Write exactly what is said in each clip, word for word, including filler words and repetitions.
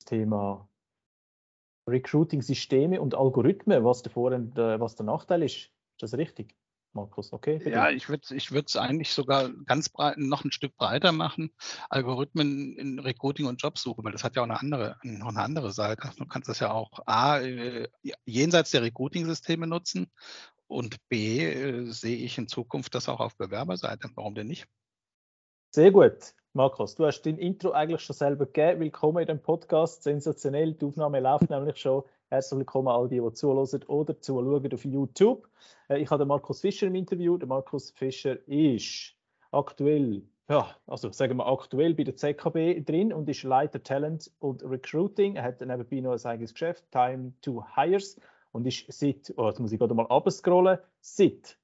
Thema Recruiting-Systeme und Algorithmen, was der Vor- und äh, was der Nachteil ist. Ist das richtig, Markus? Okay? für Ja, dich? ich würde ich es eigentlich sogar ganz breit, noch ein Stück breiter machen. Algorithmen in Recruiting und Jobsuche, weil das hat ja auch eine andere, noch eine andere Seite. Du kannst das ja auch A, äh, jenseits der Recruiting-Systeme nutzen und B, äh, sehe ich in Zukunft das auch auf Bewerberseite. Warum denn nicht? Sehr gut. Markus, du hast dein Intro eigentlich schon selber gegeben. Willkommen in dem Podcast. Sensationell. Die Aufnahme läuft nämlich schon. Herzlich willkommen all die, die zuhören oder zuschauen auf YouTube. Äh, Ich habe den Markus Fischer im Interview. Der Markus Fischer ist aktuell, ja, also sagen wir aktuell bei der Z K B drin und ist Leiter Talent und Recruiting. Er hat nebenbei noch ein eigenes Geschäft, Time to Hires, und ist seit, oh, jetzt muss ich gerade mal abscrollen, seit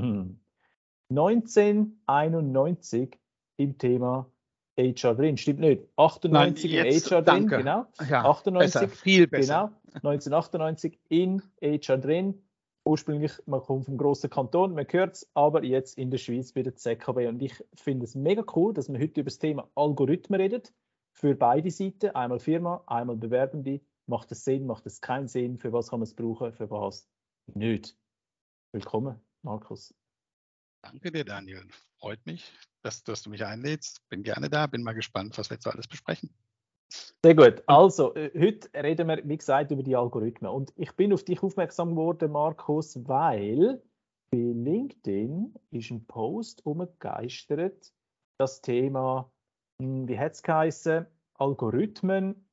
neunzehnhunderteinundneunzig im Thema H R drin. Stimmt nicht? achtundneunzig Nein, im jetzt, H R drin, danke. genau. Ja, achtundneunzig, besser, viel besser. genau. neunzehnhundertachtundneunzig in H R drin. Ursprünglich, man kommt vom grossen Kanton, man hört es, aber jetzt in der Schweiz bei der Z K B. Und ich finde es mega cool, dass wir heute über das Thema Algorithmen reden. Für beide Seiten, einmal Firma, einmal Bewerbende. Macht es Sinn, macht es keinen Sinn? Für was kann man es brauchen, für was nicht? Willkommen, Markus. Danke dir, Daniel. Freut mich, dass, dass du mich einlädst. Bin gerne da, bin mal gespannt, was wir jetzt so alles besprechen. Sehr gut. Also, äh, heute reden wir, wie gesagt, über die Algorithmen. Und ich bin auf dich aufmerksam geworden, Markus, weil bei LinkedIn ist ein Post umgegeistert, das Thema, hm, wie hat es geheißen, Algorithmen,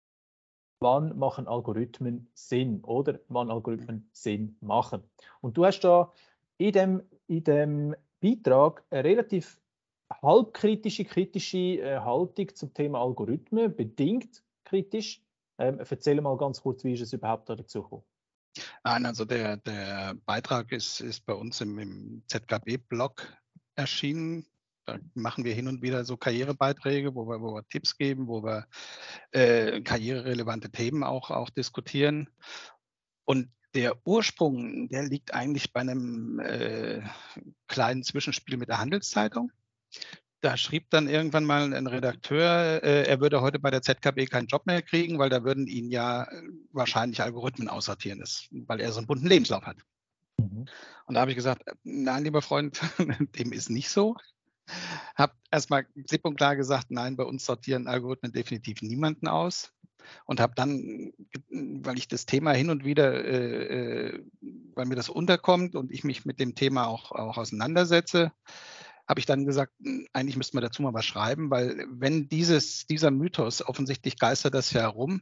wann machen Algorithmen Sinn oder wann Algorithmen Sinn machen. Und du hast da in dem, in dem Beitrag eine relativ halbkritische, kritische äh, Haltung zum Thema Algorithmen, bedingt kritisch. Ähm, erzähl mal ganz kurz, wie ist es überhaupt dazu gekommen? Nein, also der, der Beitrag ist, ist bei uns im, im Z K B-Blog erschienen. Da machen wir hin und wieder so Karrierebeiträge, wo wir, wo wir Tipps geben, wo wir äh, karriererelevante Themen auch, auch diskutieren. Und der Ursprung, der liegt eigentlich bei einem äh, kleinen Zwischenspiel mit der Handelszeitung. Da schrieb dann irgendwann mal ein Redakteur, äh, er würde heute bei der Z K B keinen Job mehr kriegen, weil da würden ihn ja äh, wahrscheinlich Algorithmen aussortieren, das, weil er so einen bunten Lebenslauf hat. Mhm. Und da habe ich gesagt, nein, lieber Freund, dem ist nicht so. Habe erstmal klipp und klar gesagt, nein, bei uns sortieren Algorithmen definitiv niemanden aus. Und habe dann, weil ich das Thema hin und wieder, äh, weil mir das unterkommt und ich mich mit dem Thema auch, auch auseinandersetze, habe ich dann gesagt, eigentlich müsste man dazu mal was schreiben, weil wenn dieses, dieser Mythos, offensichtlich geistert das ja herum,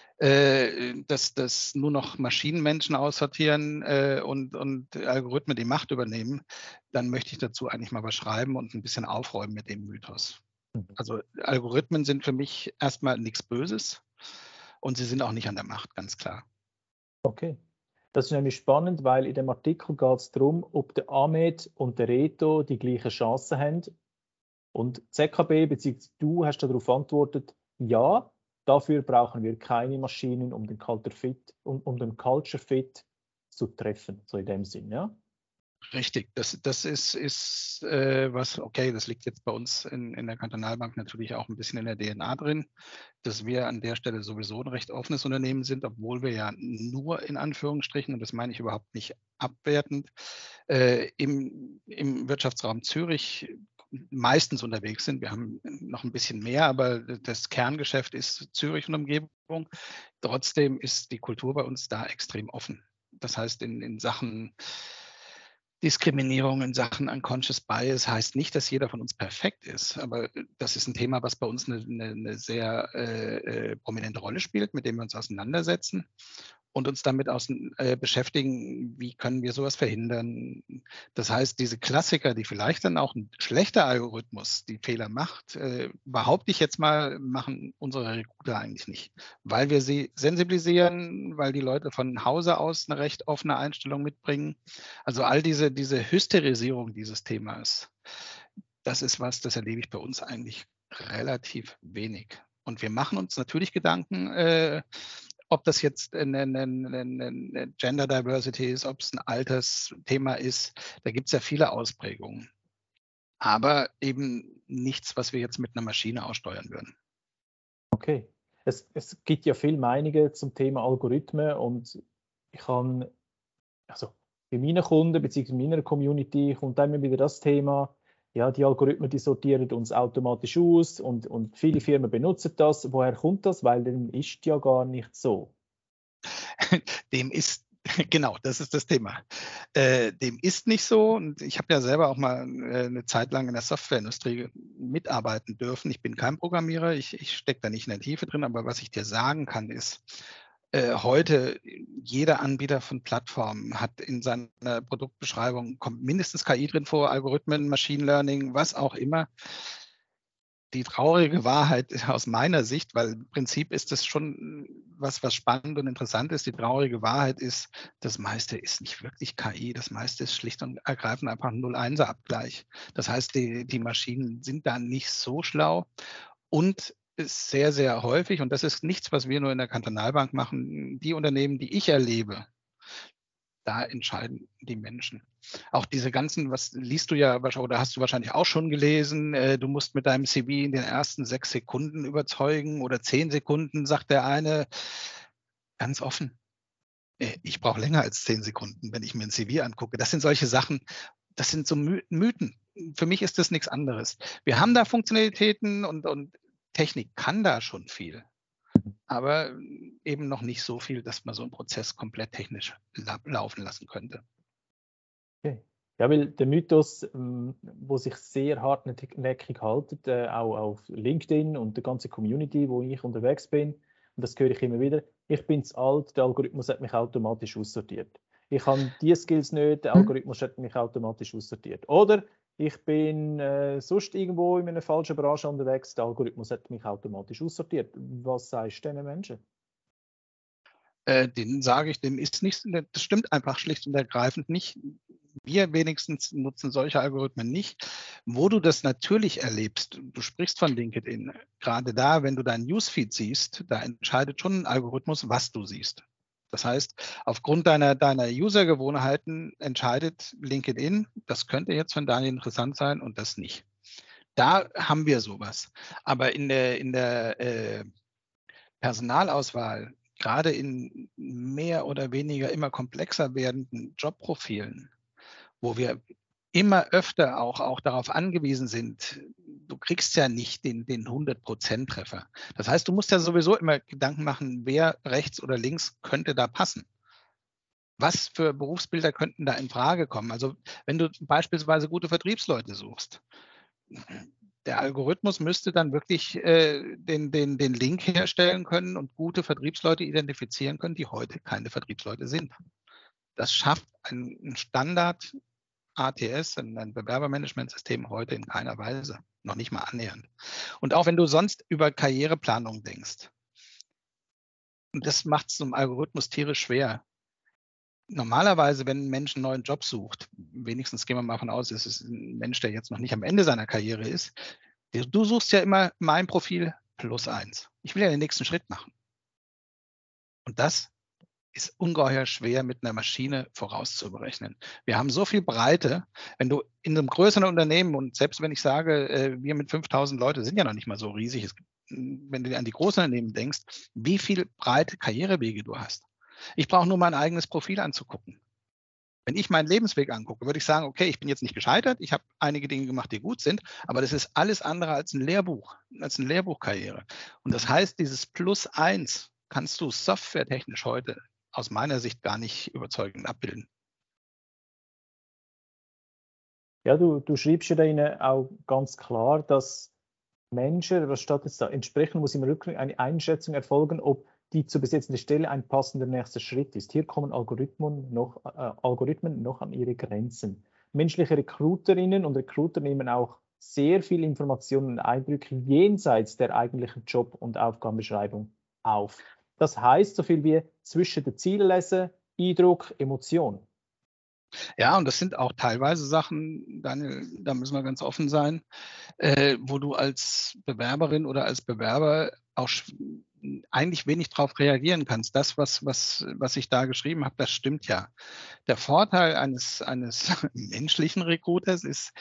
äh, dass, dass nur noch Maschinenmenschen aussortieren äh, und, und Algorithmen die Macht übernehmen, dann möchte ich dazu eigentlich mal was schreiben und ein bisschen aufräumen mit dem Mythos. Also Algorithmen sind für mich erstmal nichts Böses und sie sind auch nicht an der Macht, ganz klar. Okay. Das ist nämlich spannend, weil in dem Artikel geht es darum, ob der Ahmed und der Reto die gleichen Chancen haben. Und Z K B bzw. du hast darauf antwortet, ja, dafür brauchen wir keine Maschinen, um den Culture Fit, um, um den Culture Fit zu treffen, so in dem Sinn, ja? Richtig, das, das ist, ist äh, was, okay, das liegt jetzt bei uns in, in der Kantonalbank natürlich auch ein bisschen in der D N A drin, dass wir an der Stelle sowieso ein recht offenes Unternehmen sind, obwohl wir ja nur in Anführungsstrichen, und das meine ich überhaupt nicht abwertend, äh, im, im Wirtschaftsraum Zürich meistens unterwegs sind. Wir haben noch ein bisschen mehr, aber das Kerngeschäft ist Zürich und Umgebung. Trotzdem ist die Kultur bei uns da extrem offen. Das heißt, in, in Sachen Diskriminierung, in Sachen Unconscious Bias heißt nicht, dass jeder von uns perfekt ist, aber das ist ein Thema, was bei uns eine, eine, eine sehr äh, äh, prominente Rolle spielt, mit dem wir uns auseinandersetzen und uns damit aus, äh, beschäftigen, wie können wir sowas verhindern. Das heißt, diese Klassiker, die vielleicht dann auch ein schlechter Algorithmus die Fehler macht, äh, behaupte ich jetzt mal, machen unsere Recruiter eigentlich nicht, weil wir sie sensibilisieren, weil die Leute von Hause aus eine recht offene Einstellung mitbringen. Also all diese, diese Hysterisierung dieses Themas, das ist was, das erlebe ich bei uns eigentlich relativ wenig. Und wir machen uns natürlich Gedanken, äh, ob das jetzt eine, eine, eine Gender Diversity ist, ob es ein Altersthema ist. Da gibt es ja viele Ausprägungen. Aber eben nichts, was wir jetzt mit einer Maschine aussteuern würden. Okay. es, es gibt ja viele Meinungen zum Thema Algorithmen und ich habe, also bei meinen Kunden bzw. meiner Community kommt immer wieder das Thema, ja, die Algorithmen, die sortieren uns automatisch aus und, und viele Firmen benutzen das. Woher kommt das? Weil dem ist ja gar nicht so. Dem ist, genau, das ist das Thema. Äh, dem ist nicht so. Und ich habe ja selber auch mal äh, eine Zeit lang in der Softwareindustrie mitarbeiten dürfen. Ich bin kein Programmierer, ich, ich stecke da nicht in der Tiefe drin, aber was ich dir sagen kann, ist, äh, heute jeder Anbieter von Plattformen hat in seiner Produktbeschreibung, kommt mindestens K I drin vor, Algorithmen, Machine Learning, was auch immer. Die traurige Wahrheit aus meiner Sicht, weil im Prinzip ist das schon was, was spannend und interessant ist. Die traurige Wahrheit ist, das meiste ist nicht wirklich K I. Das meiste ist schlicht und ergreifend einfach ein null-Einser-Abgleich. Das heißt, die, die Maschinen sind da nicht so schlau und ist sehr, sehr häufig, und das ist nichts, was wir nur in der Kantonalbank machen, die Unternehmen, die ich erlebe, da entscheiden die Menschen. Auch diese ganzen, was liest du ja, oder hast du wahrscheinlich auch schon gelesen, äh, du musst mit deinem C V in den ersten sechs Sekunden überzeugen oder zehn Sekunden, sagt der eine. Ganz offen, äh, ich brauche länger als zehn Sekunden, wenn ich mir ein C V angucke. Das sind solche Sachen, das sind so My- Mythen. Für mich ist das nichts anderes. Wir haben da Funktionalitäten und, und Technik kann da schon viel, aber eben noch nicht so viel, dass man so einen Prozess komplett technisch la laufen lassen könnte. Okay. Ja, weil der Mythos, ähm, wo sich sehr hartnäckig haltet, äh, auch auf LinkedIn und der ganzen Community, wo ich unterwegs bin, und das höre ich immer wieder, ich bin zu alt, der Algorithmus hat mich automatisch aussortiert. Ich habe die Skills nicht, der Algorithmus hat mich automatisch aussortiert. Oder ich bin äh, sonst irgendwo in einer falschen Branche unterwegs, der Algorithmus hat mich automatisch aussortiert. Was sagst du diesen Menschen? Äh, denen sage ich, dem ist nichts, das stimmt einfach schlicht und ergreifend nicht. Wir wenigstens nutzen solche Algorithmen nicht. Wo du das natürlich erlebst, du sprichst von LinkedIn, gerade da, wenn du deinen Newsfeed siehst, da entscheidet schon ein Algorithmus, was du siehst. Das heißt, aufgrund deiner, deiner User-Gewohnheiten entscheidet LinkedIn, das könnte jetzt von Daniel interessant sein und das nicht. Da haben wir sowas. Aber in der, in der äh, Personalauswahl, gerade in mehr oder weniger immer komplexer werdenden Jobprofilen, wo wir immer öfter auch, auch darauf angewiesen sind, du kriegst ja nicht den, den hundert Prozent Treffer. Das heißt, du musst ja sowieso immer Gedanken machen, wer rechts oder links könnte da passen. Was für Berufsbilder könnten da in Frage kommen? Also wenn du beispielsweise gute Vertriebsleute suchst, der Algorithmus müsste dann wirklich äh, den, den, den Link herstellen können und gute Vertriebsleute identifizieren können, die heute keine Vertriebsleute sind. Das schafft ein, ein Standard A T S, ein Bewerbermanagementsystem, heute in keiner Weise, noch nicht mal annähernd. Und auch wenn du sonst über Karriereplanung denkst, und das macht es zum Algorithmus tierisch schwer. Normalerweise, wenn ein Mensch einen neuen Job sucht, wenigstens gehen wir mal davon aus, es ist ein Mensch, der jetzt noch nicht am Ende seiner Karriere ist, du suchst ja immer mein Profil plus eins. Ich will ja den nächsten Schritt machen. Und das ist ungeheuer schwer mit einer Maschine vorauszuberechnen. Wir haben so viel Breite, wenn du in einem größeren Unternehmen, und selbst wenn ich sage, wir mit fünftausend Leute sind ja noch nicht mal so riesig, es, wenn du an die großen Unternehmen denkst, wie viel breite Karrierewege du hast. Ich brauche nur mein eigenes Profil anzugucken. Wenn ich meinen Lebensweg angucke, würde ich sagen, okay, ich bin jetzt nicht gescheitert, ich habe einige Dinge gemacht, die gut sind, aber das ist alles andere als ein Lehrbuch, als eine Lehrbuchkarriere. Und das heißt, dieses Plus eins kannst du softwaretechnisch heute aus meiner Sicht gar nicht überzeugend abbilden. Ja, du, du schreibst ja da auch ganz klar, dass Menschen, was steht jetzt da? Entsprechend muss im Rückblick eine Einschätzung erfolgen, ob die zu besetzende Stelle ein passender nächster Schritt ist. Hier kommen Algorithmen noch, äh, Algorithmen noch an ihre Grenzen. Menschliche Recruiterinnen und Recruiter nehmen auch sehr viel Informationen und Eindrücke jenseits der eigentlichen Job- und Aufgabenbeschreibung auf. Das heißt, so viel wie zwischen der Ziellese, Eindruck, Emotion. Ja, und das sind auch teilweise Sachen, Daniel, da müssen wir ganz offen sein, äh, wo du als Bewerberin oder als Bewerber auch eigentlich wenig darauf reagieren kannst. Das, was, was, was ich da geschrieben habe, das stimmt ja. Der Vorteil eines, eines menschlichen Recruiters ist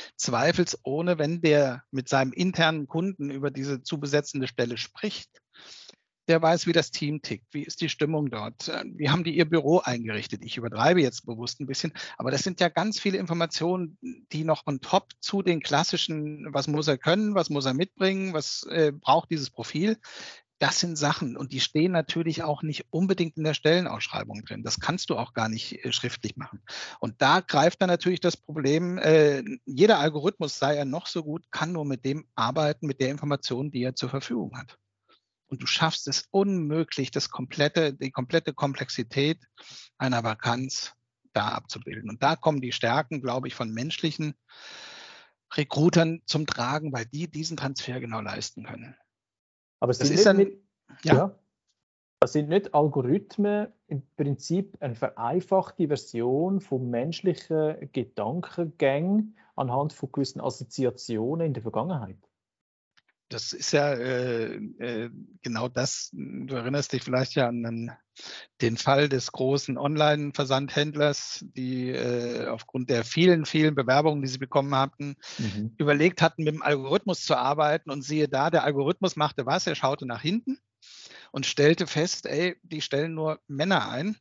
zweifelsohne, wenn der mit seinem internen Kunden über diese zu besetzende Stelle spricht, Der weiß, wie das Team tickt, wie ist die Stimmung dort, wie haben die ihr Büro eingerichtet. Ich übertreibe jetzt bewusst ein bisschen, aber das sind ja ganz viele Informationen, die noch on top zu den klassischen, was muss er können, was muss er mitbringen, was äh, braucht dieses Profil. Das sind Sachen und die stehen natürlich auch nicht unbedingt in der Stellenausschreibung drin. Das kannst du auch gar nicht äh, schriftlich machen. Und da greift dann natürlich das Problem, äh, jeder Algorithmus, sei er noch so gut, kann nur mit dem arbeiten, mit der Information, die er zur Verfügung hat. Und du schaffst es unmöglich, das komplette, die komplette Komplexität einer Vakanz da abzubilden. Und da kommen die Stärken, glaube ich, von menschlichen Recruitern zum Tragen, weil die diesen Transfer genau leisten können. Aber es Das sind ist nicht, dann, mit, ja. ja, das sind nicht Algorithmen im Prinzip eine vereinfachte Version von menschlichen Gedankengängen anhand von gewissen Assoziationen in der Vergangenheit. Das ist ja äh, äh, genau das. Du erinnerst dich vielleicht ja an den, den Fall des großen Online-Versandhändlers, die äh, aufgrund der vielen, vielen Bewerbungen, die sie bekommen hatten, mhm. überlegt hatten, mit dem Algorithmus zu arbeiten. Und siehe da, der Algorithmus machte was? Er schaute nach hinten und stellte fest, ey, die stellen nur Männer ein.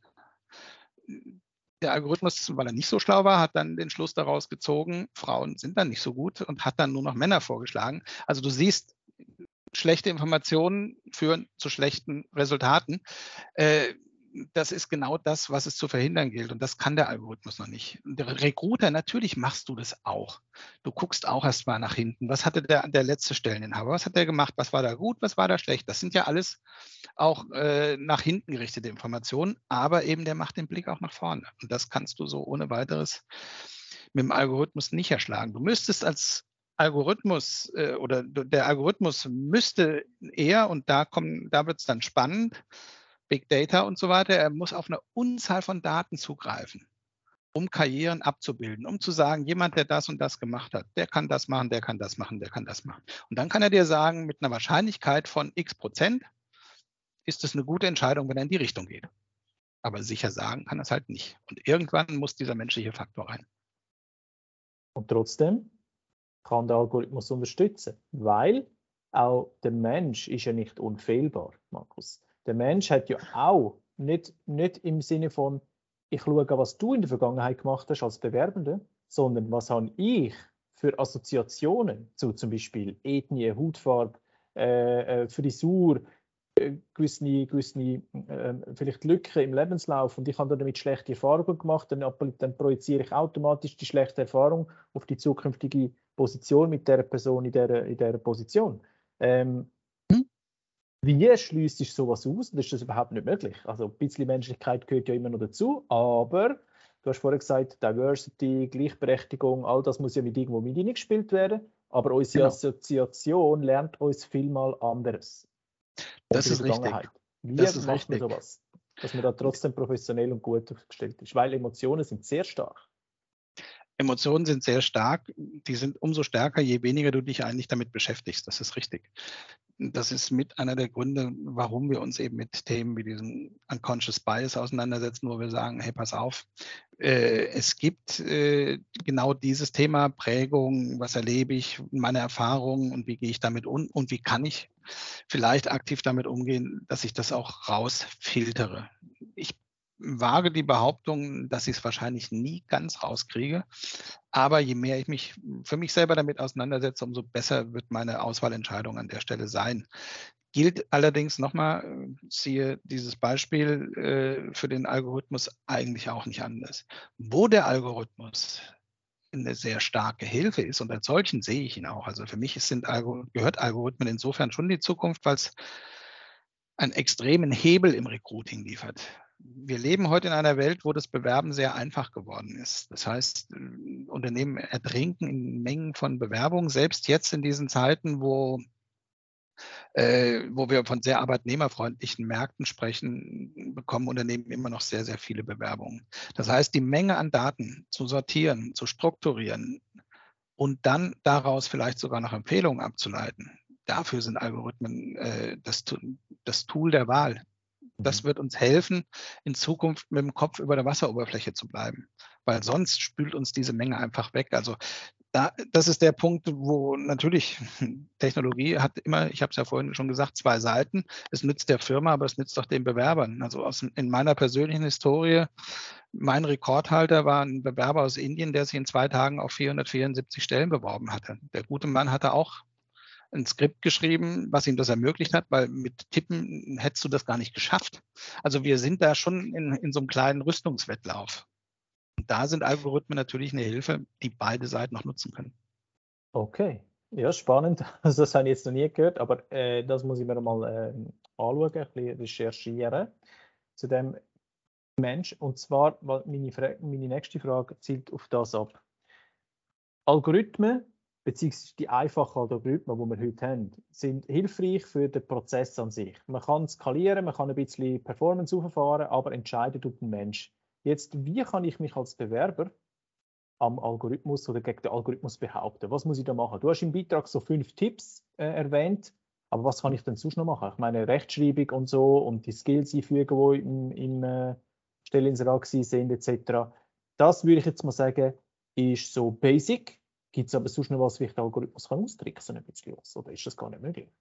Der Algorithmus, weil er nicht so schlau war, hat dann den Schluss daraus gezogen, Frauen sind dann nicht so gut und hat dann nur noch Männer vorgeschlagen. Also du siehst, schlechte Informationen führen zu schlechten Resultaten. Äh, das ist genau das, was es zu verhindern gilt. Und das kann der Algorithmus noch nicht. Der Recruiter, natürlich machst du das auch. Du guckst auch erst mal nach hinten. Was hatte der, der letzte Stelleninhaber? Was hat der gemacht? Was war da gut? Was war da schlecht? Das sind ja alles auch äh, nach hinten gerichtete Informationen. Aber eben der macht den Blick auch nach vorne. Und das kannst du so ohne weiteres mit dem Algorithmus nicht erschlagen. Du müsstest als Algorithmus äh, oder der Algorithmus müsste eher, und da kommen, da wird es dann spannend, Big Data und so weiter, er muss auf eine Unzahl von Daten zugreifen, um Karrieren abzubilden, um zu sagen, jemand, der das und das gemacht hat, der kann das machen, der kann das machen, der kann das machen. Und dann kann er dir sagen, mit einer Wahrscheinlichkeit von x Prozent ist es eine gute Entscheidung, wenn er in die Richtung geht. Aber sicher sagen kann er es halt nicht. Und irgendwann muss dieser menschliche Faktor rein. Und trotzdem kann der Algorithmus unterstützen, weil auch der Mensch ist ja nicht unfehlbar, Markus. Der Mensch hat ja auch nicht, nicht im Sinne von, ich schaue, was du in der Vergangenheit gemacht hast als Bewerbende, sondern was habe ich für Assoziationen zu zum Beispiel Ethnie, Hautfarbe, äh, Frisur, äh, gewisse, gewisse äh, vielleicht Lücken im Lebenslauf und ich habe damit schlechte Erfahrungen gemacht, dann, dann projiziere ich automatisch die schlechte Erfahrung auf die zukünftige Position mit der Person in dieser in der Position. Ähm, hm? Wie schließt sich sowas aus? Das ist das überhaupt nicht möglich. Also ein bisschen Menschlichkeit gehört ja immer noch dazu, aber du hast vorher gesagt, Diversity, Gleichberechtigung, all das muss ja mit irgendwo mit hineingespielt werden, aber unsere genau. Assoziation lernt uns vielmal anderes. Das ist richtig. Wie das ist macht richtig. man sowas? Dass man da trotzdem professionell und gut aufgestellt ist, weil Emotionen sind sehr stark. Emotionen sind sehr stark, die sind umso stärker, je weniger du dich eigentlich damit beschäftigst. Das ist richtig. Das ist mit einer der Gründe, warum wir uns eben mit Themen wie diesem Unconscious Bias auseinandersetzen, wo wir sagen, hey, pass auf, äh, es gibt äh, genau dieses Thema Prägung, was erlebe ich, meine Erfahrungen und wie gehe ich damit um und wie kann ich vielleicht aktiv damit umgehen, dass ich das auch rausfiltere. Ich wage die Behauptung, dass ich es wahrscheinlich nie ganz rauskriege. Aber je mehr ich mich für mich selber damit auseinandersetze, umso besser wird meine Auswahlentscheidung an der Stelle sein. Gilt allerdings nochmal, siehe dieses Beispiel äh, für den Algorithmus eigentlich auch nicht anders. Wo der Algorithmus eine sehr starke Hilfe ist und als solchen sehe ich ihn auch. Also für mich sind, gehört Algorithmen insofern schon die Zukunft, weil es einen extremen Hebel im Recruiting liefert. Wir leben heute in einer Welt, wo das Bewerben sehr einfach geworden ist. Das heißt, Unternehmen ertrinken in Mengen von Bewerbungen. Selbst jetzt in diesen Zeiten, wo, äh, wo wir von sehr arbeitnehmerfreundlichen Märkten sprechen, bekommen Unternehmen immer noch sehr, sehr viele Bewerbungen. Das heißt, die Menge an Daten zu sortieren, zu strukturieren und dann daraus vielleicht sogar noch Empfehlungen abzuleiten, dafür sind Algorithmen äh, das, das Tool der Wahl. Das wird uns helfen, in Zukunft mit dem Kopf über der Wasseroberfläche zu bleiben, weil sonst spült uns diese Menge einfach weg. Also Da, das ist der Punkt, wo natürlich Technologie hat immer, ich habe es ja vorhin schon gesagt, zwei Seiten. Es nützt der Firma, aber es nützt auch den Bewerbern. Also aus, in meiner persönlichen Historie, mein Rekordhalter war ein Bewerber aus Indien, der sich in zwei Tagen auf vierhundertvierundsiebzig Stellen beworben hatte. Der gute Mann hatte auch ein Skript geschrieben, was ihm das ermöglicht hat, weil mit Tippen hättest du das gar nicht geschafft. Also wir sind da schon in, in so einem kleinen Rüstungswettlauf. Und da sind Algorithmen natürlich eine Hilfe, die beide Seiten noch nutzen können. Okay, ja, spannend. Also das habe ich jetzt noch nie gehört, aber äh, das muss ich mir mal äh, anschauen, ein bisschen recherchieren zu dem Mensch. Und zwar, weil meine, Fra meine nächste Frage zielt auf das ab. Algorithmen, beziehungsweise die einfachen Algorithmen, die wir heute haben, sind hilfreich für den Prozess an sich. Man kann skalieren, man kann ein bisschen Performance auffahren, aber entscheidet tut ein Mensch. Jetzt, wie kann ich mich als Bewerber am Algorithmus oder gegen den Algorithmus behaupten? Was muss ich da machen? Du hast im Beitrag so fünf Tipps äh, erwähnt, aber was kann ich denn sonst noch machen? Ich meine, Rechtschreibung und so und die Skills einfügen, die im, im äh, Stelleninserat sind, et cetera. Das würde ich jetzt mal sagen, ist so basic. Gibt es aber sonst noch was, wie ich den Algorithmus kann austricksen ein bisschen was? Oder ist das gar nicht möglich?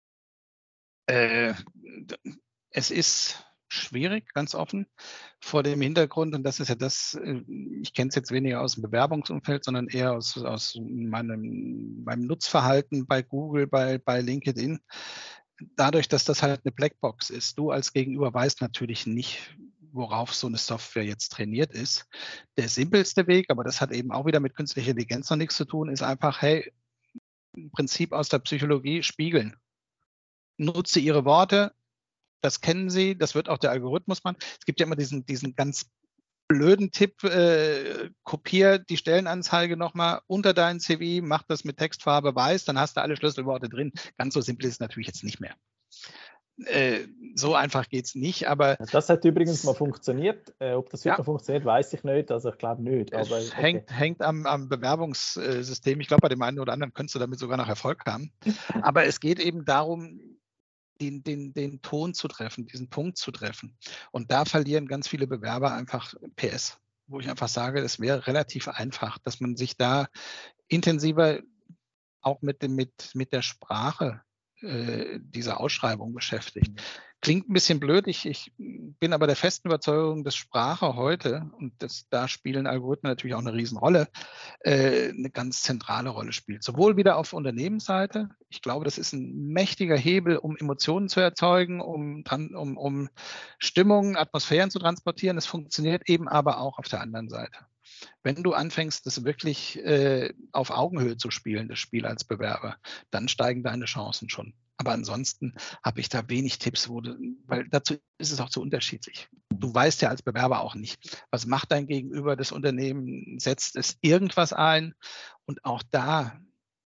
Äh, es ist schwierig, ganz offen, vor dem Hintergrund, und das ist ja das, ich kenne es jetzt weniger aus dem Bewerbungsumfeld, sondern eher aus, aus meinem, meinem Nutzverhalten bei Google, bei, bei LinkedIn. Dadurch, dass das halt eine Blackbox ist, du als Gegenüber weißt natürlich nicht, worauf so eine Software jetzt trainiert ist. Der simpelste Weg, aber das hat eben auch wieder mit künstlicher Intelligenz noch nichts zu tun, ist einfach, hey, im Prinzip aus der Psychologie spiegeln. Nutze ihre Worte, das kennen sie, das wird auch der Algorithmus machen. Es gibt ja immer diesen, diesen ganz blöden Tipp, äh, kopier die Stellenanzeige nochmal unter dein C V, mach das mit Textfarbe weiß, dann hast du alle Schlüsselworte drin. Ganz so simpel ist es natürlich jetzt nicht mehr. Äh, so einfach geht es nicht, aber... Das hat übrigens mal funktioniert. Äh, ob das heute ja, noch funktioniert, weiß ich nicht. Also ich glaube nicht. Aber, es okay. hängt, hängt am, am Bewerbungssystem. Ich glaube, bei dem einen oder anderen könntest du damit sogar noch Erfolg haben. Aber es geht eben darum, Den, den, den Ton zu treffen, diesen Punkt zu treffen. Und da verlieren ganz viele Bewerber einfach P S, wo ich einfach sage, es wäre relativ einfach, dass man sich da intensiver auch mit, dem, mit, mit der Sprache äh, dieser Ausschreibung beschäftigt. Klingt ein bisschen blöd, ich, ich bin aber der festen Überzeugung, dass Sprache heute, und das, da spielen Algorithmen natürlich auch eine Riesenrolle, äh, eine ganz zentrale Rolle spielt. Sowohl wieder auf Unternehmensseite, ich glaube, das ist ein mächtiger Hebel, um Emotionen zu erzeugen, um, um, um Stimmungen, Atmosphären zu transportieren. Es funktioniert eben aber auch auf der anderen Seite. Wenn du anfängst, das wirklich äh, auf Augenhöhe zu spielen, das Spiel als Bewerber, dann steigen deine Chancen schon. Aber ansonsten habe ich da wenig Tipps, wo du, weil dazu ist es auch zu unterschiedlich. Du weißt ja als Bewerber auch nicht, was macht dein Gegenüber, das Unternehmen, setzt es irgendwas ein? Und auch da,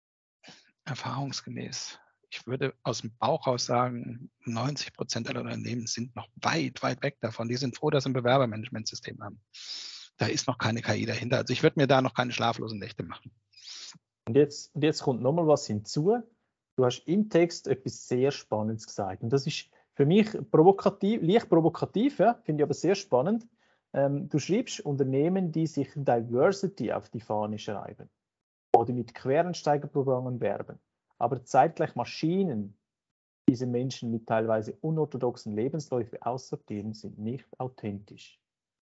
erfahrungsgemäß, ich würde aus dem Bauch raus sagen, neunzig Prozent aller Unternehmen sind noch weit, weit weg davon. Die sind froh, dass sie ein Bewerbermanagementsystem haben. Da ist noch keine K I dahinter. Also ich würde mir da noch keine schlaflosen Nächte machen. Und jetzt, und jetzt kommt nochmal was hinzu. Du hast im Text etwas sehr Spannendes gesagt. Und das ist für mich provokativ, leicht provokativ, ja, finde ich aber sehr spannend. Ähm, du schreibst Unternehmen, die sich Diversity auf die Fahne schreiben oder mit Quereinsteigerprogrammen werben, aber zeitgleich Maschinen diese Menschen mit teilweise unorthodoxen Lebensläufen aussortieren, sind nicht authentisch.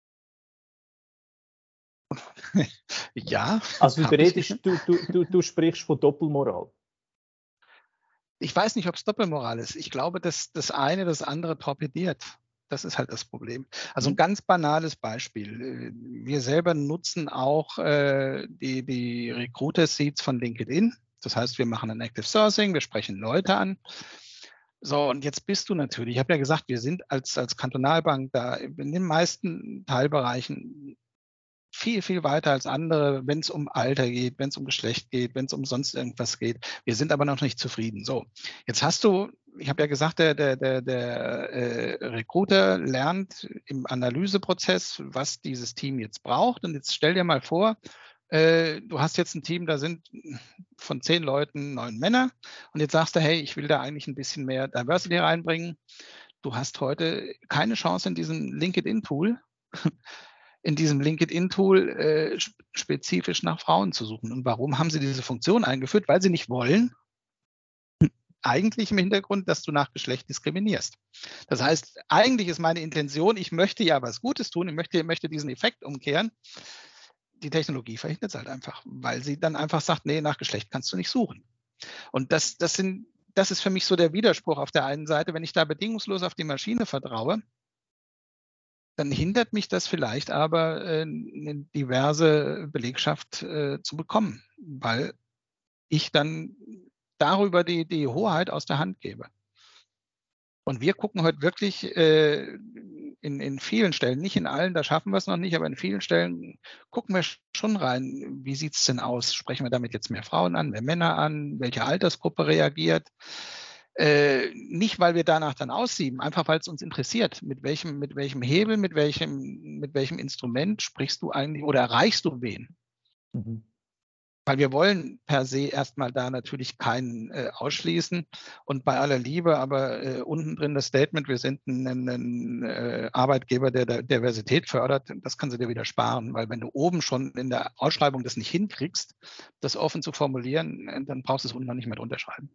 Ja. Also du, beredest, du, du, du, du sprichst von Doppelmoral. Ich weiß nicht, ob es Doppelmoral ist. Ich glaube, dass das eine das andere torpediert. Das ist halt das Problem. Also ein ganz banales Beispiel. Wir selber nutzen auch äh, die, die Recruiter-Seats von LinkedIn. Das heißt, wir machen ein Active Sourcing, wir sprechen Leute an. So, und jetzt bist du natürlich, ich habe ja gesagt, wir sind als, als Kantonalbank da in den meisten Teilbereichen viel, viel weiter als andere, wenn es um Alter geht, wenn es um Geschlecht geht, wenn es um sonst irgendwas geht. Wir sind aber noch nicht zufrieden. So, jetzt hast du, ich habe ja gesagt, der, der, der, der äh, Recruiter lernt im Analyseprozess, was dieses Team jetzt braucht. Und jetzt stell dir mal vor, äh, du hast jetzt ein Team, da sind von zehn Leuten neun Männer. Und jetzt sagst du, hey, ich will da eigentlich ein bisschen mehr Diversity reinbringen. Du hast heute keine Chance in diesem LinkedIn-Pool. in diesem LinkedIn-Tool äh, spezifisch nach Frauen zu suchen. Und warum haben sie diese Funktion eingeführt? Weil sie nicht wollen, eigentlich im Hintergrund, dass du nach Geschlecht diskriminierst. Das heißt, eigentlich ist meine Intention, ich möchte ja was Gutes tun, ich möchte, möchte diesen Effekt umkehren. Die Technologie verhindert es halt einfach, weil sie dann einfach sagt, nee, nach Geschlecht kannst du nicht suchen. Und das, das, sind, das ist für mich so der Widerspruch auf der einen Seite. Wenn ich da bedingungslos auf die Maschine vertraue, dann hindert mich das vielleicht aber, äh, eine diverse Belegschaft äh, zu bekommen, weil ich dann darüber die, die Hoheit aus der Hand gebe. Und wir gucken heute wirklich äh, in, in vielen Stellen, nicht in allen, da schaffen wir es noch nicht, aber in vielen Stellen gucken wir schon rein, wie sieht es denn aus? Sprechen wir damit jetzt mehr Frauen an, mehr Männer an? Welche Altersgruppe reagiert? Äh, nicht, weil wir danach dann aussieben, einfach weil es uns interessiert. Mit welchem, mit welchem Hebel, mit welchem, mit welchem Instrument sprichst du eigentlich oder erreichst du wen? Mhm. Weil wir wollen per se erstmal da natürlich keinen äh, ausschließen. Und bei aller Liebe, aber äh, unten drin das Statement, wir sind ein, ein, ein äh, Arbeitgeber, der, der Diversität fördert, das kannst du dir wieder sparen. Weil wenn du oben schon in der Ausschreibung das nicht hinkriegst, das offen zu formulieren, dann brauchst du es unten noch nicht mehr unterschreiben.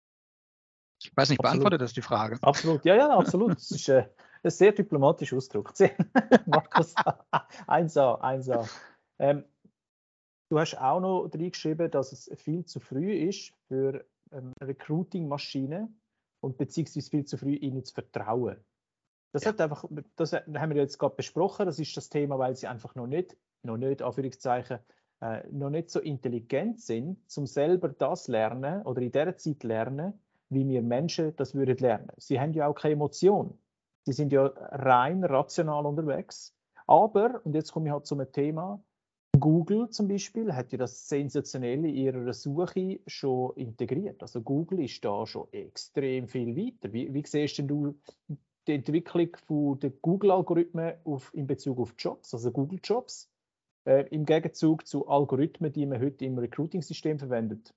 Ich weiß nicht, Absolut. beantwortet das die Frage? Absolut, ja, ja, absolut. Das ist äh, ein sehr diplomatischer Ausdruck. Markus, eins A, eins A. Ähm, du hast auch noch reingeschrieben, dass es viel zu früh ist für ähm, Recruiting-Maschinen und beziehungsweise viel zu früh ihnen zu vertrauen. Das, Ja. hat einfach, das haben wir jetzt gerade besprochen, das ist das Thema, weil sie einfach noch nicht, noch nicht, Anführungszeichen, äh, noch nicht so intelligent sind, um selber das lernen oder in dieser Zeit lernen, wie wir Menschen das würden lernen. Sie haben ja auch keine Emotion. Sie sind ja rein rational unterwegs. Aber, und jetzt komme ich halt zu einem Thema, Google zum Beispiel hat ja das Sensationelle in ihrer Suche schon integriert. Also Google ist da schon extrem viel weiter. Wie, wie siehst denn du die Entwicklung von der Google-Algorithmen in Bezug auf Jobs, also Google-Jobs, äh, im Gegenzug zu Algorithmen, die man heute im Recruiting-System verwendet?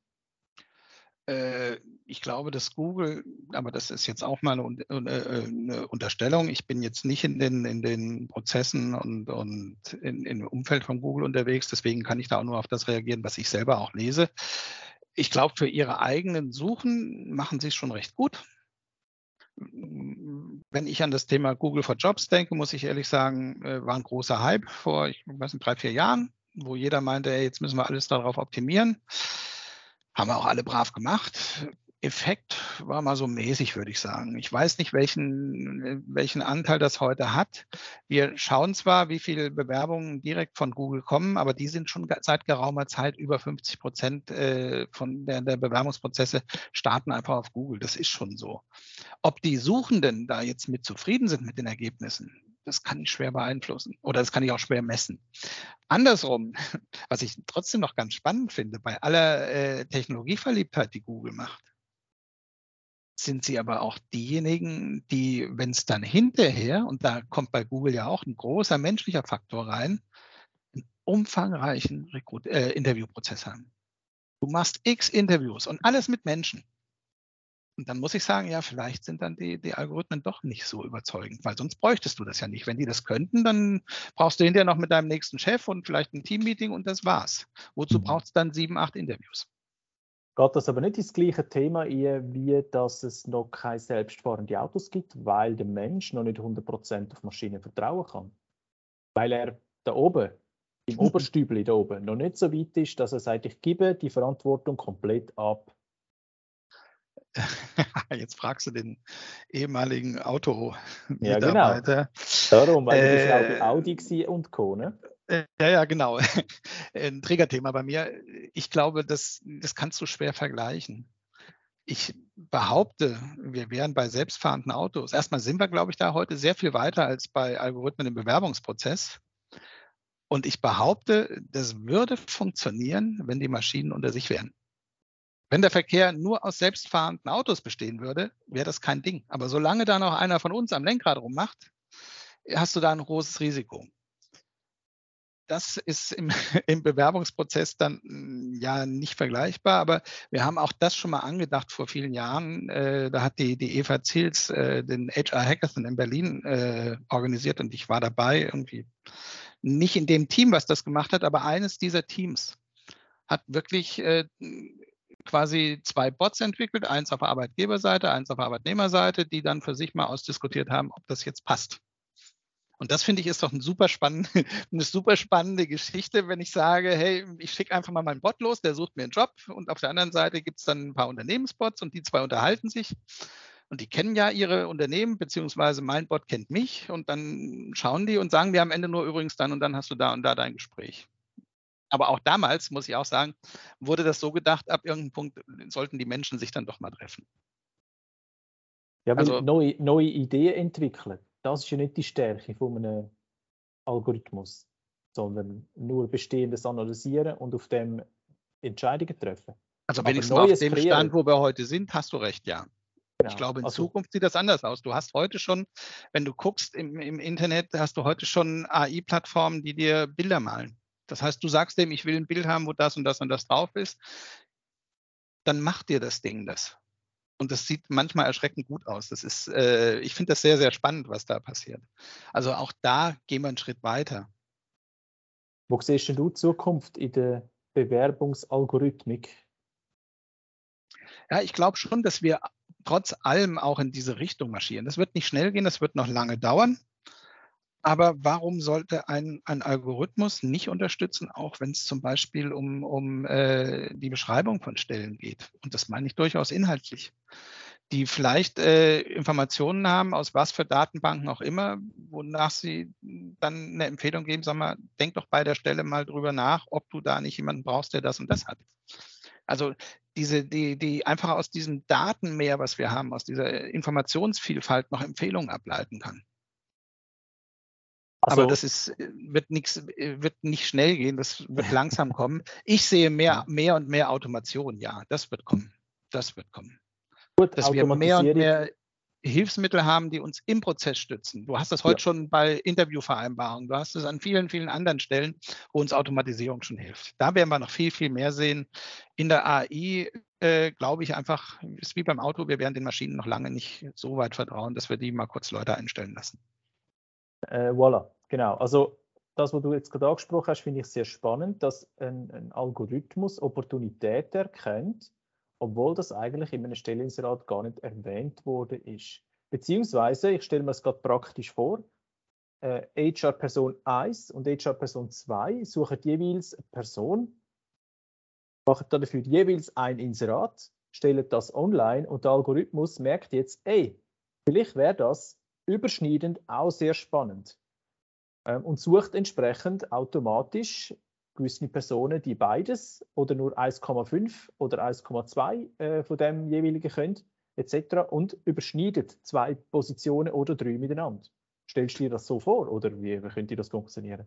Ich glaube, dass Google, aber das ist jetzt auch mal eine, eine Unterstellung, ich bin jetzt nicht in den, in den Prozessen und, und in, im Umfeld von Google unterwegs, deswegen kann ich da auch nur auf das reagieren, was ich selber auch lese. Ich glaube, für ihre eigenen Suchen machen sie es schon recht gut. Wenn ich an das Thema Google for Jobs denke, muss ich ehrlich sagen, war ein großer Hype vor, ich weiß nicht, drei, vier Jahren, wo jeder meinte, ey, jetzt müssen wir alles darauf optimieren. Haben wir auch alle brav gemacht. Effekt war mal so mäßig, würde ich sagen. Ich weiß nicht, welchen, welchen Anteil das heute hat. Wir schauen zwar, wie viele Bewerbungen direkt von Google kommen, aber die sind schon seit geraumer Zeit über fünfzig Prozent von der, der Bewerbungsprozesse starten einfach auf Google. Das ist schon so. Ob die Suchenden da jetzt mit zufrieden sind mit den Ergebnissen, das kann ich schwer beeinflussen oder das kann ich auch schwer messen. Andersrum, was ich trotzdem noch ganz spannend finde, bei aller äh, Technologieverliebtheit, die Google macht, sind sie aber auch diejenigen, die, wenn es dann hinterher, und da kommt bei Google ja auch ein großer menschlicher Faktor rein, einen umfangreichen Rekrut- äh, Interviewprozess haben. Du machst x Interviews und alles mit Menschen. Und dann muss ich sagen, ja, vielleicht sind dann die, die Algorithmen doch nicht so überzeugend, weil sonst bräuchtest du das ja nicht. Wenn die das könnten, dann brauchst du hinterher noch mit deinem nächsten Chef und vielleicht ein Teammeeting und das war's. Wozu mhm. braucht es dann sieben, acht Interviews? Geht das aber nicht ins gleiche Thema ein, wie dass es noch keine selbstfahrenden Autos gibt, weil der Mensch noch nicht hundert Prozent auf Maschinen vertrauen kann? Weil er da oben, im Oberstübli da oben, noch nicht so weit ist, dass er sagt, ich gebe die Verantwortung komplett ab. Jetzt fragst du den ehemaligen Auto-Mitarbeiter. Ja, genau. Darum, weil du bist ja auch bei Audi und Co., ne? Ja, ja, genau. Ein Trägerthema bei mir. Ich glaube, das, das kannst du schwer vergleichen. Ich behaupte, wir wären bei selbstfahrenden Autos. Erstmal sind wir, glaube ich, da heute sehr viel weiter als bei Algorithmen im Bewerbungsprozess. Und ich behaupte, das würde funktionieren, wenn die Maschinen unter sich wären. Wenn der Verkehr nur aus selbstfahrenden Autos bestehen würde, wäre das kein Ding. Aber solange da noch einer von uns am Lenkrad rummacht, hast du da ein großes Risiko. Das ist im, im Bewerbungsprozess dann ja nicht vergleichbar, aber wir haben auch das schon mal angedacht vor vielen Jahren. Äh, da hat die, die Eva Zils äh, den H R Hackathon in Berlin äh, organisiert und ich war dabei, irgendwie nicht in dem Team, was das gemacht hat, aber eines dieser Teams hat wirklich äh, quasi zwei Bots entwickelt, eins auf der Arbeitgeberseite, eins auf der Arbeitnehmerseite, die dann für sich mal ausdiskutiert haben, ob das jetzt passt. Und das finde ich ist doch ein super spannend, eine super spannende Geschichte, wenn ich sage, hey, ich schicke einfach mal meinen Bot los, der sucht mir einen Job und auf der anderen Seite gibt es dann ein paar Unternehmensbots und die zwei unterhalten sich und die kennen ja ihre Unternehmen, beziehungsweise mein Bot kennt mich und dann schauen die und sagen dir am Ende nur übrigens dann und dann hast du da und da dein Gespräch. Aber auch damals, muss ich auch sagen, wurde das so gedacht, ab irgendeinem Punkt sollten die Menschen sich dann doch mal treffen. Ja, weil Also, neue, neue Ideen entwickeln, das ist ja nicht die Stärke von einem Algorithmus, sondern nur Bestehendes analysieren und auf dem Entscheidungen treffen. also Aber wenigstens auf Neues dem kreieren. Stand, wo wir heute sind, hast du recht, ja. Genau. Ich glaube, in Also, Zukunft sieht das anders aus. Du hast heute schon, wenn du guckst im, im Internet, hast du heute schon A I-Plattformen, die dir Bilder malen. Das heißt, du sagst dem, ich will ein Bild haben, wo das und das und das drauf ist. Dann macht dir das Ding das. Und das sieht manchmal erschreckend gut aus. Das ist, äh, ich finde das sehr, sehr spannend, was da passiert. Also auch da gehen wir einen Schritt weiter. Wo siehst du Zukunft in der Bewerbungsalgorithmik? Ja, ich glaube schon, dass wir trotz allem auch in diese Richtung marschieren. Das wird nicht schnell gehen, das wird noch lange dauern. Aber warum sollte ein, ein Algorithmus nicht unterstützen, auch wenn es zum Beispiel um, um äh, die Beschreibung von Stellen geht? Und das meine ich durchaus inhaltlich. Die vielleicht äh, Informationen haben, aus was für Datenbanken auch immer, wonach sie dann eine Empfehlung geben, sag mal, denk doch bei der Stelle mal drüber nach, ob du da nicht jemanden brauchst, der das und das hat. Also diese, die, die einfach aus diesem Datenmeer, was wir haben, aus dieser Informationsvielfalt noch Empfehlungen ableiten kann. Also, Aber das ist, wird, nix, wird nicht schnell gehen, das wird langsam kommen. Ich sehe mehr, mehr und mehr Automation, ja, das wird kommen. Das wird kommen. gut, Dass wir mehr und Automatisierung. mehr Hilfsmittel haben, die uns im Prozess stützen. Du hast das heute ja schon bei Interviewvereinbarungen, du hast es an vielen, vielen anderen Stellen, wo uns Automatisierung schon hilft. Da werden wir noch viel, viel mehr sehen. In der A I äh, glaube ich einfach, ist wie beim Auto, wir werden den Maschinen noch lange nicht so weit vertrauen, dass wir die mal kurz Leute einstellen lassen. Äh, voilà, genau. Also das, was du jetzt gerade angesprochen hast, finde ich sehr spannend, dass ein, ein Algorithmus Opportunitäten erkennt, obwohl das eigentlich in einem Stelleninserat gar nicht erwähnt worden ist. Beziehungsweise, ich stelle mir es gerade praktisch vor, äh, H R-Person eins und H R-Person zwei suchen jeweils eine Person, machen dafür jeweils ein Inserat, stellen das online und der Algorithmus merkt jetzt, ey, vielleicht wäre das überschneidend auch sehr spannend ähm, und sucht entsprechend automatisch gewisse Personen, die beides oder nur eins Komma fünf oder eins Komma zwei äh, von dem jeweiligen können, et cetera und überschneidet zwei Positionen oder drei miteinander. Stellst du dir das so vor oder wie, wie könnte das funktionieren?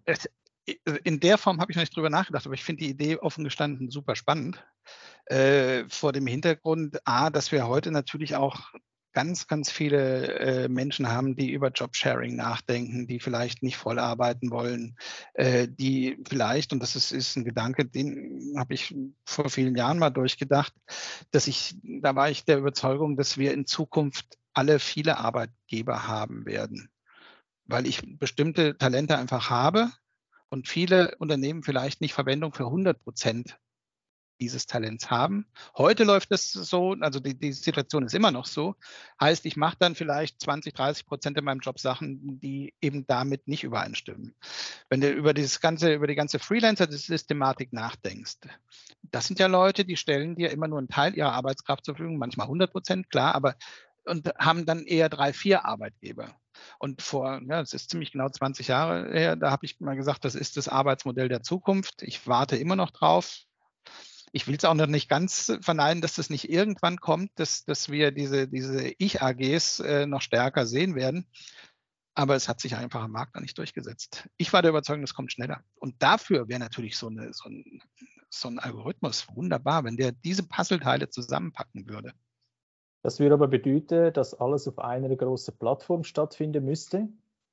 In der Form habe ich noch nicht drüber nachgedacht, aber ich finde die Idee offen gestanden super spannend. Äh, vor dem Hintergrund, A, dass wir heute natürlich auch ganz, ganz viele äh, Menschen haben, die über Jobsharing nachdenken, die vielleicht nicht voll arbeiten wollen, äh, die vielleicht, und das ist, ist ein Gedanke, den habe ich vor vielen Jahren mal durchgedacht, dass ich, da war ich der Überzeugung, dass wir in Zukunft alle viele Arbeitgeber haben werden, weil ich bestimmte Talente einfach habe und viele Unternehmen vielleicht nicht Verwendung für hundert Prozent dieses Talents haben. Heute läuft es so, also die, die Situation ist immer noch so, heißt, ich mache dann vielleicht zwanzig, dreißig Prozent in meinem Job Sachen, die eben damit nicht übereinstimmen. Wenn du über dieses ganze, über die ganze Freelancer-Systematik nachdenkst, das sind ja Leute, die stellen dir immer nur einen Teil ihrer Arbeitskraft zur Verfügung, manchmal hundert Prozent, klar, aber und haben dann eher drei, vier Arbeitgeber. Und vor, ja, es ist ziemlich genau zwanzig Jahre her, da habe ich mal gesagt, das ist das Arbeitsmodell der Zukunft. Ich warte immer noch drauf. Ich will es auch noch nicht ganz verneinen, dass das nicht irgendwann kommt, dass, dass wir diese, diese Ich-A Gs äh, noch stärker sehen werden. Aber es hat sich einfach am Markt noch nicht durchgesetzt. Ich war der Überzeugung, das kommt schneller. Und dafür wäre natürlich so, eine, so, ein, so ein Algorithmus wunderbar, wenn der diese Puzzleteile zusammenpacken würde. Das würde aber bedeuten, dass alles auf einer großen Plattform stattfinden müsste.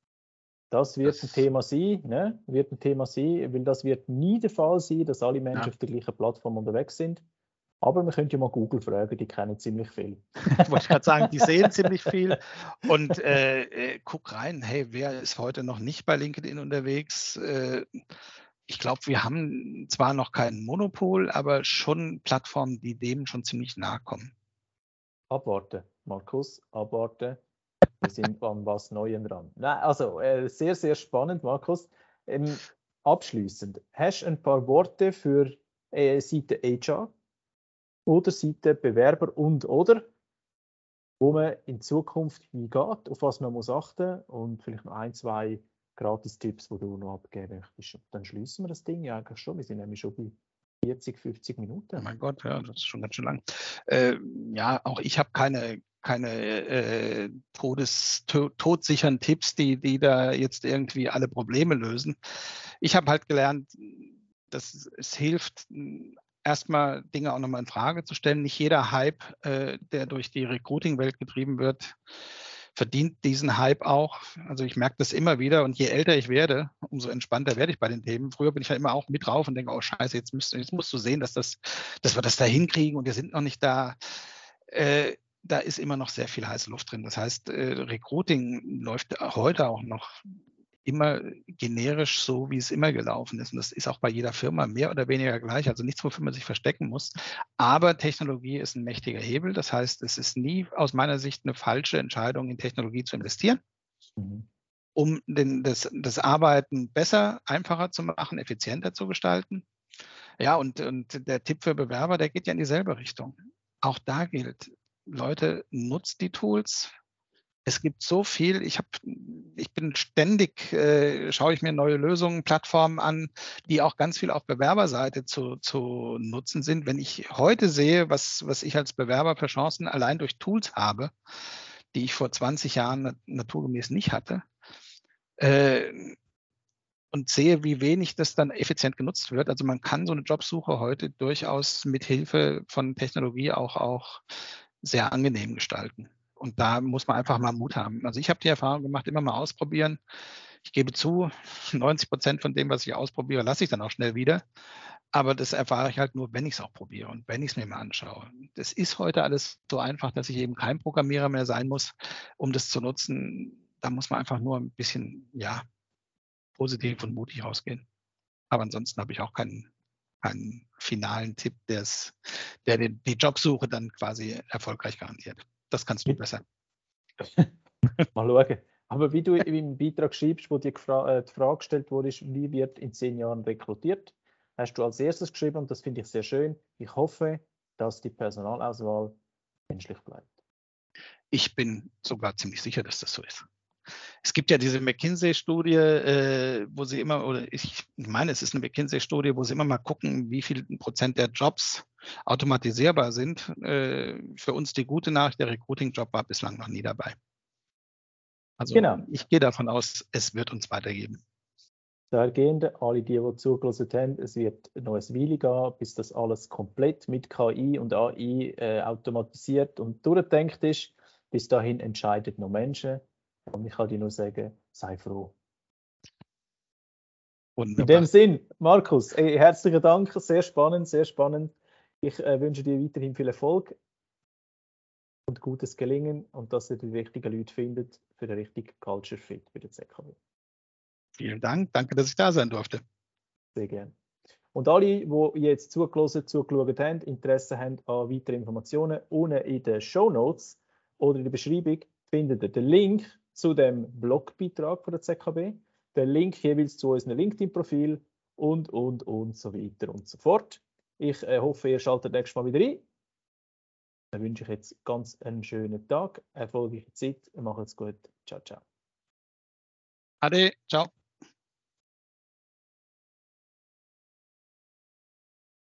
Das wird das ein Thema sein, ne? Wird ein Thema sein, weil das wird nie der Fall sein, dass alle Menschen ja. auf der gleichen Plattform unterwegs sind. Aber wir können ja mal Google fragen, die kennen ziemlich viel. Wollte ich gerade sagen, die sehen ziemlich viel. Und äh, äh, guck rein, hey, wer ist heute noch nicht bei LinkedIn unterwegs? Äh, ich glaube, wir haben zwar noch kein Monopol, aber schon Plattformen, die dem schon ziemlich nahe kommen. Abwarten, Markus, abwarten. Wir sind an was Neuem dran. Nein, also äh, sehr, sehr spannend, Markus. Ähm, abschließend, hast du ein paar Worte für äh, Seite H R oder Seite Bewerber und oder, wo man in Zukunft hingeht, auf was man muss achten und vielleicht noch ein, zwei Gratis-Tipps, die du noch abgeben möchtest. Dann schließen wir das Ding ja eigentlich schon. Wir sind nämlich schon bei vierzig, fünfzig Minuten. Oh mein Gott, ja, das ist schon ganz schön lang. Äh, ja, auch ich habe keine, keine äh, Todes, to, todsicheren Tipps, die, die da jetzt irgendwie alle Probleme lösen. Ich habe halt gelernt, dass es hilft, erstmal Dinge auch nochmal in Frage zu stellen. Nicht jeder Hype, äh, der durch die Recruiting-Welt getrieben wird, verdient diesen Hype auch. Also ich merke das immer wieder und je älter ich werde, umso entspannter werde ich bei den Themen. Früher bin ich ja immer auch mit drauf und denke, oh Scheiße, jetzt, müsst, jetzt musst du sehen, dass, das, dass wir das da hinkriegen und wir sind noch nicht da. Äh, da ist immer noch sehr viel heiße Luft drin. Das heißt, äh, Recruiting läuft heute auch noch immer generisch so, wie es immer gelaufen ist. Und das ist auch bei jeder Firma mehr oder weniger gleich. Also nichts, wofür man sich verstecken muss. Aber Technologie ist ein mächtiger Hebel. Das heißt, es ist nie aus meiner Sicht eine falsche Entscheidung, in Technologie zu investieren, mhm. um den, das, das Arbeiten besser, einfacher zu machen, effizienter zu gestalten. Ja, und, und der Tipp für Bewerber, der geht ja in dieselbe Richtung. Auch da gilt, Leute, nutzt die Tools. Es gibt so viel, ich, hab, ich bin ständig, äh, schaue ich mir neue Lösungen, Plattformen an, die auch ganz viel auf Bewerberseite zu, zu nutzen sind. Wenn ich heute sehe, was, was ich als Bewerber für Chancen allein durch Tools habe, die ich vor zwanzig Jahren naturgemäß nicht hatte, äh, und sehe, wie wenig das dann effizient genutzt wird. Also man kann so eine Jobsuche heute durchaus mit Hilfe von Technologie auch, auch sehr angenehm gestalten. Und da muss man einfach mal Mut haben. Also ich habe die Erfahrung gemacht, immer mal ausprobieren. Ich gebe zu, neunzig Prozent von dem, was ich ausprobiere, lasse ich dann auch schnell wieder. Aber das erfahre ich halt nur, wenn ich es auch probiere und wenn ich es mir mal anschaue. Das ist heute alles so einfach, dass ich eben kein Programmierer mehr sein muss, um das zu nutzen. Da muss man einfach nur ein bisschen, ja, positiv und mutig rausgehen. Aber ansonsten habe ich auch keinen, keinen finalen Tipp, der's, der den, die Jobsuche dann quasi erfolgreich garantiert. Das kannst du besser. Mal schauen. Aber wie du im Beitrag schreibst, wo dir äh, die Frage gestellt wurde, wie wird in zehn Jahren rekrutiert, hast du als erstes geschrieben, und das finde ich sehr schön, ich hoffe, dass die Personalauswahl menschlich bleibt. Ich bin sogar ziemlich sicher, dass das so ist. Es gibt ja diese McKinsey-Studie, äh, wo sie immer, oder ich meine, es ist eine McKinsey-Studie, wo sie immer mal gucken, wie viel Prozent der Jobs automatisierbar sind. Äh, für uns die gute Nachricht, der Recruiting-Job war bislang noch nie dabei. Also genau. Ich gehe davon aus, es wird uns weitergeben. Dahergehend, alle die, die zugelassen haben, es wird noch ein Weile gehen, bis das alles komplett mit K I und A I äh, automatisiert und durchdenkt ist. Bis dahin entscheiden noch Menschen. Und ich kann dir nur sagen, sei froh. Wunderbar. In dem Sinn, Markus, ey, herzlichen Dank, sehr spannend, sehr spannend. Ich äh, wünsche dir weiterhin viel Erfolg und gutes Gelingen und dass ihr die richtigen Leute findet für den richtigen Culture Fit für den Z K W. Vielen Dank, danke, dass ich da sein durfte. Sehr gerne. Und alle, die jetzt zugelassen, zugeschaut haben, Interesse haben an weiteren Informationen, unten in den Shownotes oder in der Beschreibung findet ihr den Link zu dem Blogbeitrag von der Z K B, den Link jeweils zu unserem LinkedIn-Profil und, und, und so weiter und so fort. Ich äh, hoffe, ihr schaltet nächstes Mal wieder ein. Dann wünsche ich jetzt ganz einen schönen Tag, erfolgreiche Zeit, macht's gut. Ciao, ciao. Ade, ciao.